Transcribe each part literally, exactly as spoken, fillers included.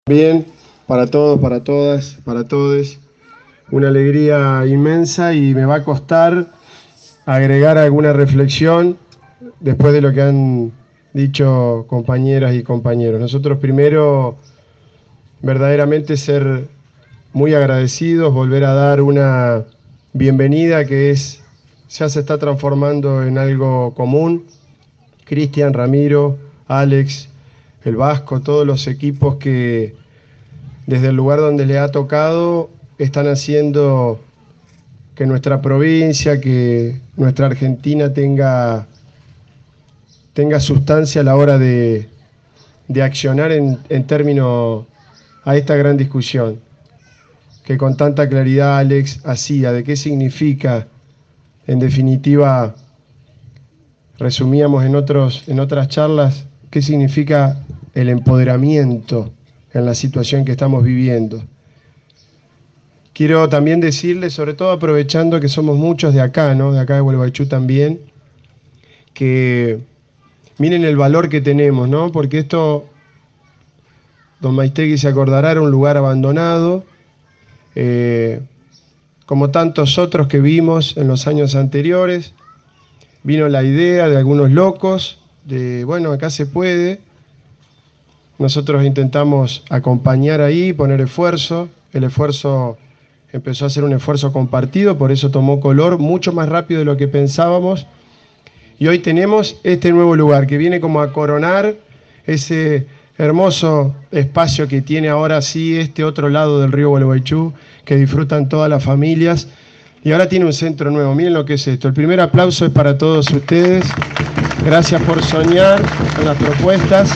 Bien, para todos, para todas, para todos. Una alegría inmensa y me va a costar agregar alguna reflexión después de lo que han dicho compañeras y compañeros. Nosotros primero, verdaderamente ser muy agradecidos, volver a dar una bienvenida que es, ya se está transformando en algo común. Cristian, Ramiro, Alex, el Vasco, todos los equipos que desde el lugar donde le ha tocado están haciendo que nuestra provincia, que nuestra Argentina tenga, tenga sustancia a la hora de, de accionar en, en términos a esta gran discusión que con tanta claridad Alex hacía, de qué significa, en definitiva, resumíamos en, otros, en otras charlas, qué significa el empoderamiento en la situación que estamos viviendo. Quiero también decirles, sobre todo aprovechando que somos muchos de acá, ¿no? De acá de Gualeguaychú también, que miren el valor que tenemos, ¿no? Porque esto, don Maistegui se acordará, era un lugar abandonado, eh, como tantos otros que vimos en los años anteriores. Vino la idea de algunos locos, de, bueno, acá se puede. Nosotros intentamos acompañar ahí, poner esfuerzo. El esfuerzo empezó a ser un esfuerzo compartido, por eso tomó color mucho más rápido de lo que pensábamos. Y hoy tenemos este nuevo lugar que viene como a coronar ese hermoso espacio que tiene ahora sí este otro lado del río Gualeguaychú, que disfrutan todas las familias. Y ahora tiene un centro nuevo. Miren lo que es esto. El primer aplauso es para todos ustedes. Gracias por soñar con las propuestas.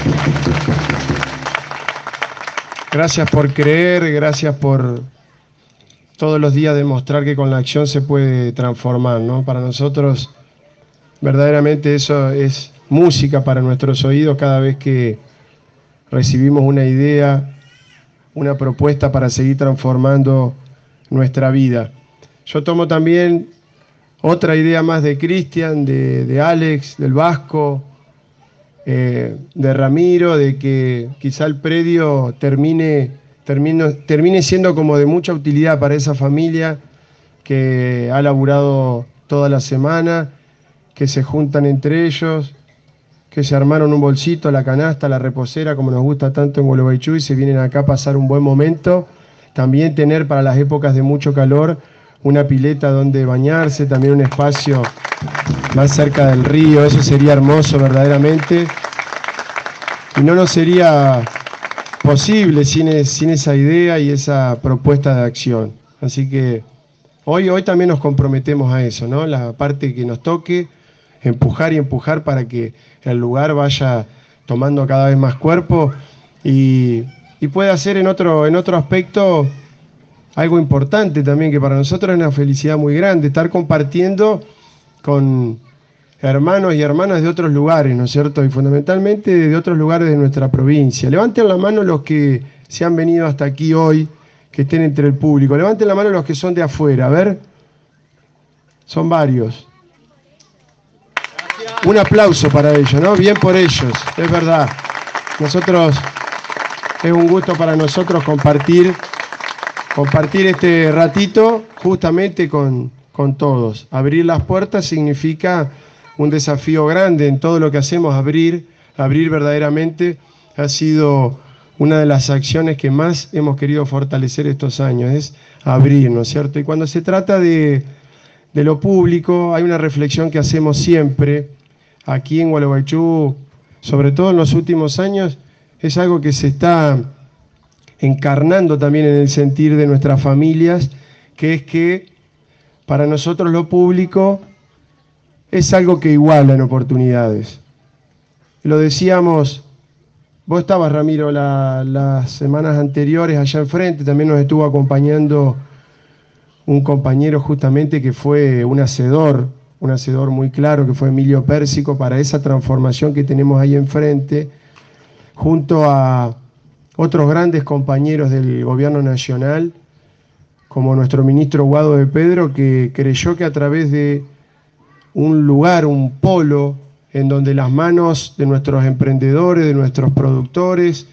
Gracias por creer, gracias por todos los días demostrar que con la acción se puede transformar, ¿no? Para nosotros, verdaderamente eso es música para nuestros oídos cada vez que recibimos una idea, una propuesta para seguir transformando nuestra vida. Yo tomo también otra idea más de Cristian, de, de Alex, del Vasco, eh, de Ramiro, de que quizá el predio termine, termine, termine siendo como de mucha utilidad para esa familia que ha laburado toda la semana, que se juntan entre ellos, que se armaron un bolsito, la canasta, la reposera, como nos gusta tanto en Gualeguaychú, y se vienen acá a pasar un buen momento. También tener para las épocas de mucho calor una pileta donde bañarse, también un espacio más cerca del río, eso sería hermoso verdaderamente. Y no nos sería posible sin, sin esa idea y esa propuesta de acción. Así que hoy, hoy también nos comprometemos a eso, ¿no? La parte que nos toque, empujar y empujar para que el lugar vaya tomando cada vez más cuerpo y, y pueda ser en otro, en otro aspecto algo importante también, que para nosotros es una felicidad muy grande, estar compartiendo con hermanos y hermanas de otros lugares, ¿no es cierto? Y fundamentalmente de otros lugares de nuestra provincia. Levanten la mano los que se han venido hasta aquí hoy, que estén entre el público. Levanten la mano los que son de afuera, a ver. Son varios. Un aplauso para ellos, ¿no? Bien por ellos, es verdad. Nosotros, es un gusto para nosotros compartir Compartir este ratito justamente con, con todos. Abrir las puertas significa un desafío grande en todo lo que hacemos. Abrir, abrir verdaderamente ha sido una de las acciones que más hemos querido fortalecer estos años, es abrir, ¿no es cierto? Y cuando se trata de, de lo público, hay una reflexión que hacemos siempre aquí en Gualeguaychú, sobre todo en los últimos años, es algo que se está encarnando también en el sentir de nuestras familias, que es que para nosotros lo público es algo que iguala en oportunidades. Lo decíamos, vos estabas, Ramiro, la, las semanas anteriores allá enfrente, también nos estuvo acompañando un compañero justamente que fue un hacedor, un hacedor muy claro, que fue Emilio Pérsico, para esa transformación que tenemos ahí enfrente, junto a otros grandes compañeros del gobierno nacional, como nuestro ministro Guado de Pedro, que creyó que a través de un lugar, un polo, en donde las manos de nuestros emprendedores, de nuestros productores,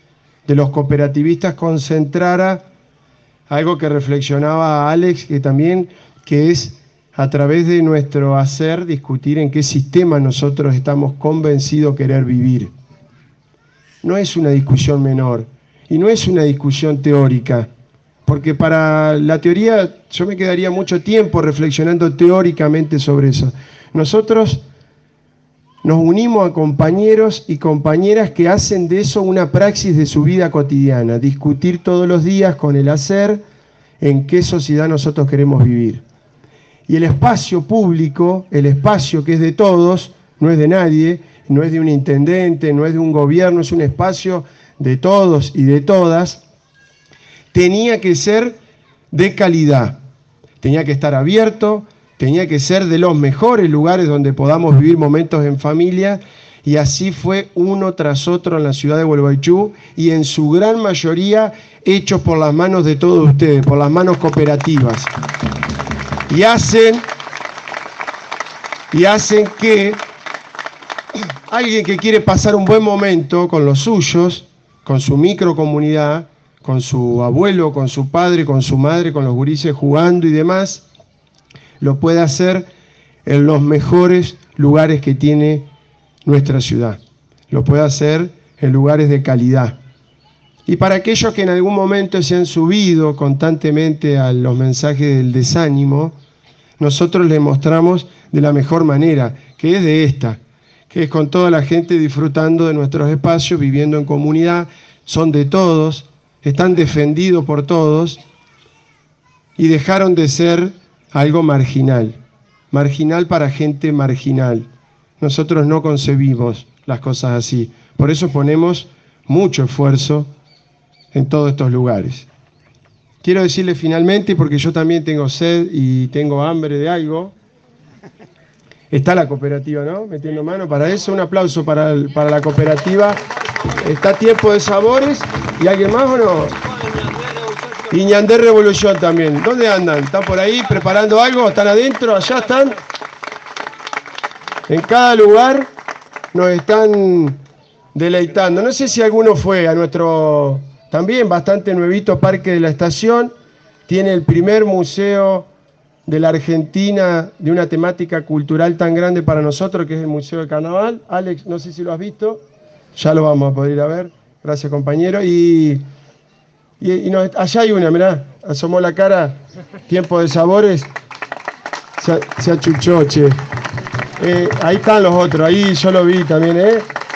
de los cooperativistas concentrara algo que reflexionaba Alex, que también que es a través de nuestro hacer discutir en qué sistema nosotros estamos convencidos de querer vivir. No es una discusión menor y no es una discusión teórica, porque para la teoría yo me quedaría mucho tiempo reflexionando teóricamente sobre eso. Nosotros nos unimos a compañeros y compañeras que hacen de eso una praxis de su vida cotidiana, discutir todos los días con el hacer en qué sociedad nosotros queremos vivir. Y el espacio público, el espacio que es de todos, no es de nadie, no es de un intendente, no es de un gobierno, es un espacio de todos y de todas, tenía que ser de calidad, tenía que estar abierto, tenía que ser de los mejores lugares donde podamos vivir momentos en familia, y así fue uno tras otro en la ciudad de Gualeguaychú, y en su gran mayoría hechos por las manos de todos ustedes, por las manos cooperativas. Y hacen, y hacen que alguien que quiere pasar un buen momento con los suyos, con su microcomunidad, con su abuelo, con su padre, con su madre, con los gurises jugando y demás, lo puede hacer en los mejores lugares que tiene nuestra ciudad. Lo puede hacer en lugares de calidad. Y para aquellos que en algún momento se han subido constantemente a los mensajes del desánimo, nosotros les mostramos de la mejor manera, que es de esta, que es con toda la gente disfrutando de nuestros espacios, viviendo en comunidad, son de todos, están defendidos por todos y dejaron de ser algo marginal, marginal para gente marginal. Nosotros no concebimos las cosas así, por eso ponemos mucho esfuerzo en todos estos lugares. Quiero decirles finalmente, porque yo también tengo sed y tengo hambre de algo, está la cooperativa, ¿no? Metiendo mano para eso, un aplauso para, el, para la cooperativa. Está Tiempo de Sabores, ¿y alguien más o no? Y Ñandé Revolución también. ¿Dónde andan? ¿Están por ahí preparando algo? ¿Están adentro? ¿Allá están? En cada lugar nos están deleitando. No sé si alguno fue a nuestro también bastante nuevito Parque de la Estación. Tiene el primer museo de la Argentina de una temática cultural tan grande para nosotros, que es el Museo del Carnaval. Alex, no sé si lo has visto. Ya lo vamos a poder ir a ver. Gracias, compañero. Y, y, y nos, allá hay una, mirá, asomó la cara. Tiempo de Sabores. Se, se achuchó, che. Eh, ahí están los otros, ahí yo lo vi también, ¿eh?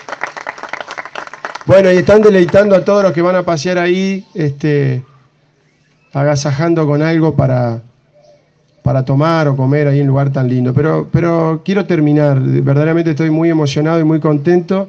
Bueno, y están deleitando a todos los que van a pasear ahí, este, agasajando con algo para, para tomar o comer ahí en un lugar tan lindo. Pero, pero quiero terminar, verdaderamente estoy muy emocionado y muy contento.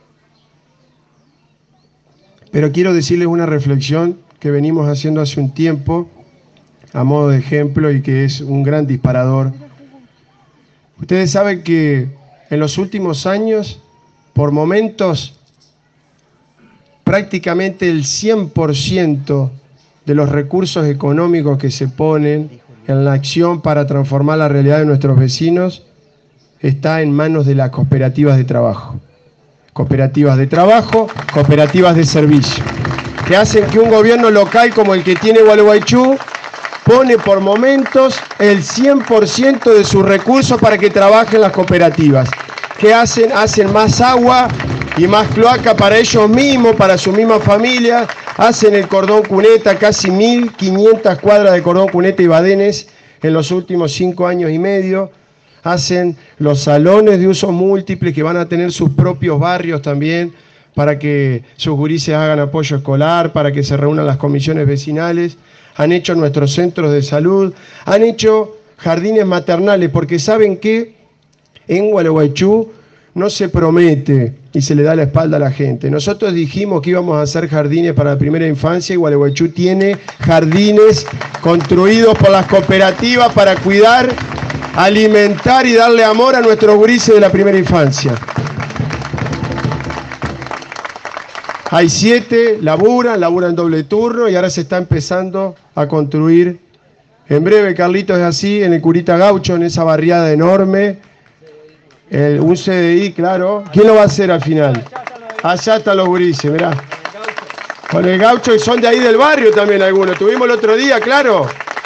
Pero quiero decirles una reflexión que venimos haciendo hace un tiempo, a modo de ejemplo, y que es un gran disparador. Ustedes saben que en los últimos años, por momentos, prácticamente el cien por ciento de los recursos económicos que se ponen en la acción para transformar la realidad de nuestros vecinos está en manos de las cooperativas de trabajo. Cooperativas de trabajo, cooperativas de servicio, que hacen que un gobierno local como el que tiene Gualeguaychú pone por momentos el cien por ciento de sus recursos para que trabajen las cooperativas. ¿Qué hacen? Hacen más agua y más cloaca para ellos mismos, para su misma familia. Hacen el cordón cuneta, casi mil quinientas cuadras de cordón cuneta y badenes en los últimos cinco años y medio. Hacen los salones de uso múltiple que van a tener sus propios barrios también, para que sus gurises hagan apoyo escolar, para que se reúnan las comisiones vecinales. Han hecho nuestros centros de salud, han hecho jardines maternales, porque saben que en Gualeguaychú no se promete y se le da la espalda a la gente. Nosotros dijimos que íbamos a hacer jardines para la primera infancia y Gualeguaychú tiene jardines construidos por las cooperativas para cuidar, alimentar y darle amor a nuestros gurises de la primera infancia. Hay siete, laburan, laburan doble turno y ahora se está empezando a construir. En breve, Carlitos, es así, en el Curita Gaucho, en esa barriada enorme. El, un C D I, claro. ¿Quién lo va a hacer al final? Allá están los gurises, mirá. Con el gaucho, y son de ahí del barrio también algunos. Tuvimos el otro día, claro.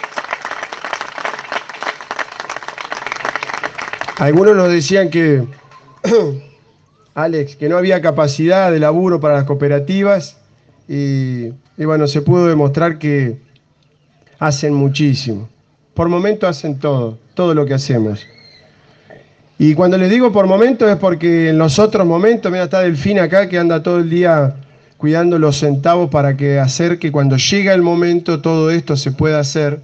Algunos nos decían que, Alex, que no había capacidad de laburo para las cooperativas y, y bueno, se pudo demostrar que hacen muchísimo. Por momentos hacen todo, todo lo que hacemos. Y cuando les digo por momentos es porque en los otros momentos, mira, está Delfín acá que anda todo el día cuidando los centavos para que hacer que cuando llega el momento todo esto se pueda hacer.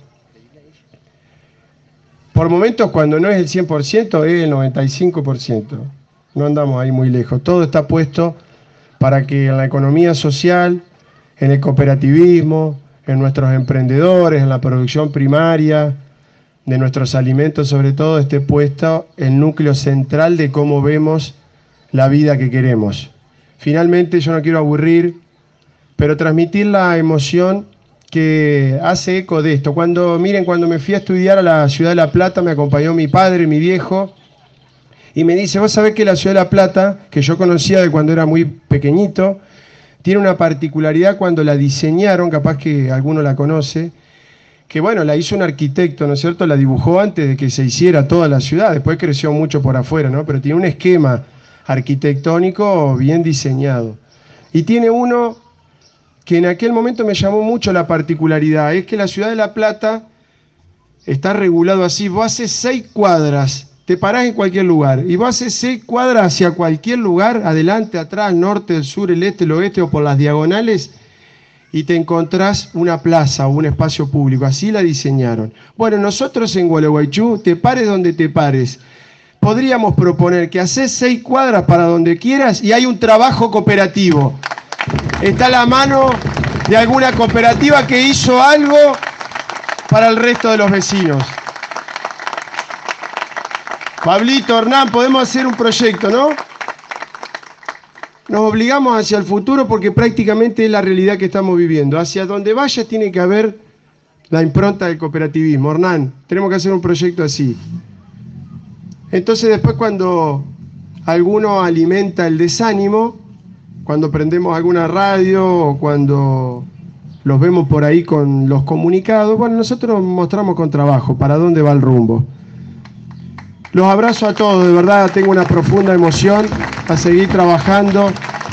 Por momentos, cuando no es el cien por ciento, es el noventa y cinco por ciento. No andamos ahí muy lejos. Todo está puesto para que en la economía social, en el cooperativismo, en nuestros emprendedores, en la producción primaria, de nuestros alimentos sobre todo, esté puesto el núcleo central de cómo vemos la vida que queremos. Finalmente, yo no quiero aburrir, pero transmitir la emoción que hace eco de esto. Cuando, miren, cuando me fui a estudiar a la Ciudad de La Plata, me acompañó mi padre, mi viejo, y me dice, vos sabés que la Ciudad de La Plata, que yo conocía de cuando era muy pequeñito, tiene una particularidad cuando la diseñaron, capaz que alguno la conoce, que bueno, la hizo un arquitecto, ¿no es cierto? La dibujó antes de que se hiciera toda la ciudad, después creció mucho por afuera, ¿no? Pero tiene un esquema arquitectónico bien diseñado. Y tiene uno que en aquel momento me llamó mucho la particularidad, es que la Ciudad de La Plata está regulado así, vos haces seis cuadras, te parás en cualquier lugar, y vos haces seis cuadras hacia cualquier lugar, adelante, atrás, norte, el sur, el este, el oeste o por las diagonales, y te encontrás una plaza o un espacio público, así la diseñaron. Bueno, nosotros en Gualeguaychú, te pares donde te pares, podríamos proponer que haces seis cuadras para donde quieras y hay un trabajo cooperativo. Está la mano de alguna cooperativa que hizo algo para el resto de los vecinos. Pablito, Hernán, podemos hacer un proyecto, ¿no? Nos obligamos hacia el futuro porque prácticamente es la realidad que estamos viviendo. Hacia donde vaya tiene que haber la impronta del cooperativismo. Hernán, tenemos que hacer un proyecto así. Entonces después cuando alguno alimenta el desánimo, cuando prendemos alguna radio o cuando los vemos por ahí con los comunicados, bueno, nosotros mostramos con trabajo para dónde va el rumbo. Los abrazo a todos, de verdad tengo una profunda emoción a seguir trabajando.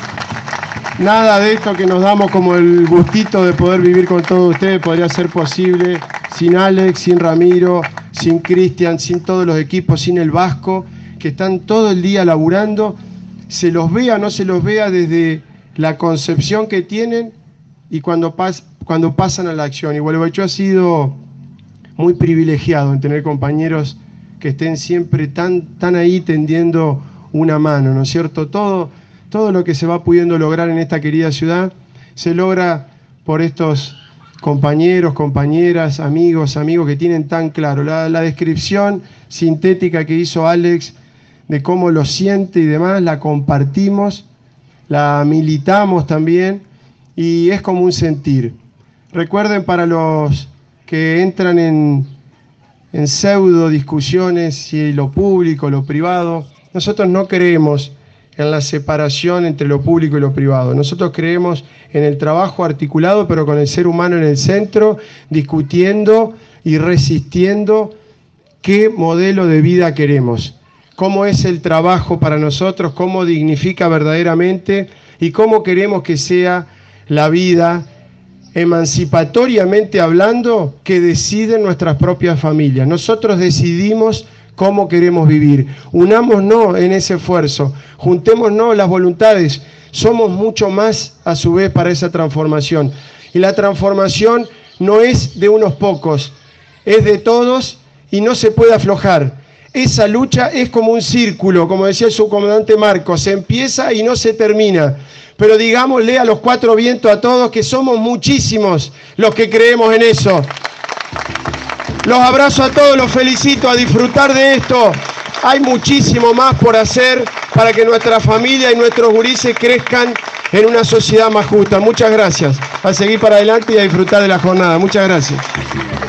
Nada de esto que nos damos como el gustito de poder vivir con todos ustedes podría ser posible sin Alex, sin Ramiro, sin Cristian, sin todos los equipos, sin el Vasco, que están todo el día laburando, se los vea o no se los vea desde la concepción que tienen y cuando, pas, cuando pasan a la acción. Y Gualeguaychú ha sido muy privilegiado en tener compañeros que estén siempre tan, tan ahí tendiendo una mano, ¿no es cierto? Todo, todo lo que se va pudiendo lograr en esta querida ciudad se logra por estos compañeros, compañeras, amigos, amigos que tienen tan claro. La, la descripción sintética que hizo Alex de cómo lo siente y demás, la compartimos, la militamos también y es como un sentir. Recuerden, para los que entran en, en pseudo discusiones si lo público, lo privado, nosotros no creemos en la separación entre lo público y lo privado. Nosotros creemos en el trabajo articulado, pero con el ser humano en el centro, discutiendo y resistiendo qué modelo de vida queremos, cómo es el trabajo para nosotros, cómo dignifica verdaderamente y cómo queremos que sea la vida, emancipatoriamente hablando, que deciden nuestras propias familias. Nosotros decidimos cómo queremos vivir. Unámonos en ese esfuerzo, juntémonos las voluntades, somos mucho más a su vez para esa transformación. Y la transformación no es de unos pocos, es de todos y no se puede aflojar. Esa lucha es como un círculo, como decía el subcomandante Marcos, se empieza y no se termina. Pero digámosle a los cuatro vientos a todos que somos muchísimos los que creemos en eso. Los abrazo a todos, los felicito, a disfrutar de esto. Hay muchísimo más por hacer para que nuestra familia y nuestros gurises crezcan en una sociedad más justa. Muchas gracias. A seguir para adelante y a disfrutar de la jornada. Muchas gracias.